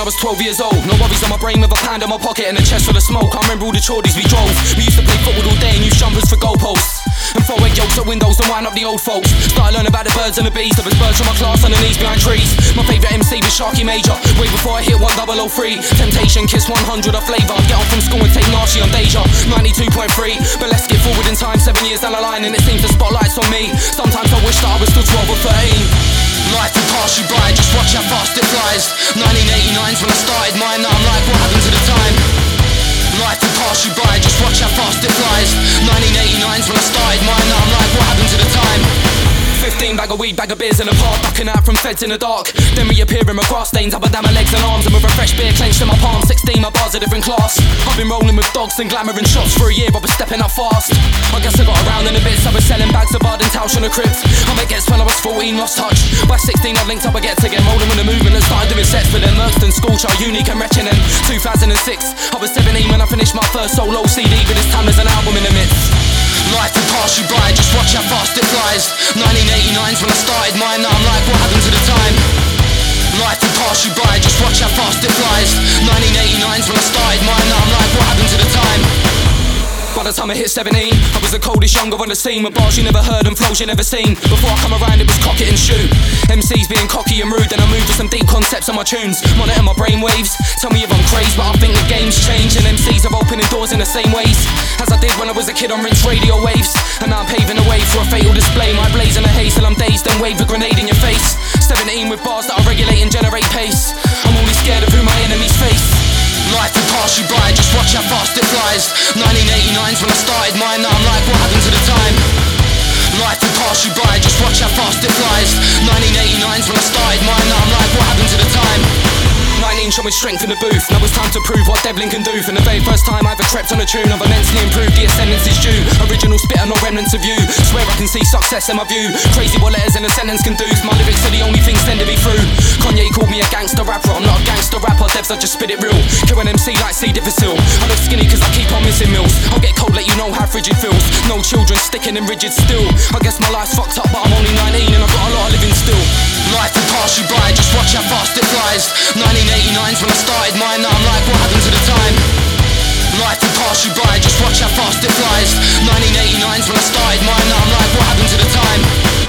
I was 12 years old. No worries on my brain with a pound in my pocket and a chest full of smoke. I remember all the chordies we drove. We used to play football all day and use jumpers for goalposts and throw egg yolks at windows and wind up the old folks. Started learning about the birds and the bees. There was birds from my class underneath behind trees. My favourite MC was Sharky Major. Way before I hit 1003. Temptation, Kiss 100, a flavour. Get on from school and take Narshy on Deja. 92.3. But let's get forward in time, 7 years down the line, and it seems the spotlight's on me. Sometimes I wish that I was still 12 or 13. Life will pass you by, just watch how fast it flies. 1989's when I started mine, now I'm like, what happened to the time? Life will pass you by, just watch how fast it flies. 1989's when I started mine, now I'm like, what happened to the time? 15 bag of weed, bag of beers in the park, ducking out from feds in the dark. Then reappear in my grass stains, up and down my legs and arms, and with a fresh beer clenched in my palm. 16, my bar's a different class. I've been rolling with dogs and glamour and shops for a year, but was stepping up fast. I guess I got around in a bit, so I was selling bags of Bard and Tausch on the crypt. I met gets when I was 14, lost touch. By 16 I linked up again to get molding with the movement and started doing sets for them. Merkston, Schoolchild, Unique and Wretched. In 2006, I was 17 when I finished my first solo CD, but this time there's an album in the midst. Life will pass you by, just watch how fast it flies. 1989's when I started mine, now I'm like, what happened to the time? Life will pass you by, just watch how fast it flies. 1989's when I started mine, now I'm like, what happened to the time? By the time I hit 17, I was the coldest younger on the scene, with bars you never heard and flows you never seen. Before I come around it was cock it and shoot. MCs being cocky and rude, then I moved to some deep concepts on my tunes. Monitor my brain waves, tell me if I'm crazy, but I think the game's changed, and MCs are opening doors in the same ways as I did when I was a kid on Rinse radio waves. And now I'm paving the way for a fatal display. My blaze in the haze till I'm dazed, then wave a grenade in your face. 17 with bars that I regulate and generate pace. I'm only scared of who my enemies face. Life will pass you by, just watch how fast it flies. 1989's when I started mine, now I'm like, what happened to the time? Life will pass you by, just watch how fast it flies. 1989's when I started mine, now I'm like, what happened to the time? 19 showing strength in the booth, now it's time to prove what Devlin can do. From the very first time I ever crept on a tune, I've immensely improved, the ascendance is due. Original spitter, no remnants of you, swear I can see success in my view. Crazy what letters in a sentence can do, my lyrics are the only things sending me through. Kanye called me a gangster rapper, I'm not a gangster rapper, devs I just spit it real. Kill an MC like C. Difficile, I look skinny cause I keep on missing meals. I'll get cold, let you know how frigid feels. No children sticking and rigid still. I guess my life's fucked up but I'm only 19 and I've got a lot of living still. Life will pass you by, just watch how fast it flies. 1989's when I started mine, now I'm like, what happened to the time? Life will pass you by, just watch how fast it flies. 1989's when I started mine, now I'm like, what happened to the time?